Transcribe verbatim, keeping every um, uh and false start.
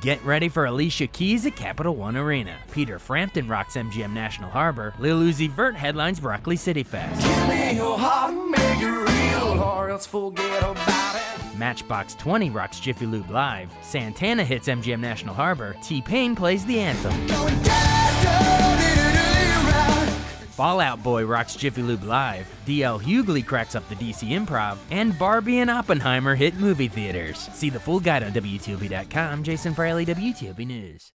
Get ready for Alicia Keys at Capital One Arena. Peter Frampton rocks M G M National Harbor. Lil Uzi Vert headlines Broccoli City Fest. Give me your heart, make it real, or else forget about it. Matchbox twenty rocks Jiffy Lube Live. Santana hits M G M National Harbor. T-Pain plays the anthem. Going down, down, down, down. Fall Out Boy rocks Jiffy Lube Live. D L Hughley cracks up the D C Improv. And Barbie and Oppenheimer hit movie theaters. See the full guide on W T O P dot com. Jason Fraley, W T O P News.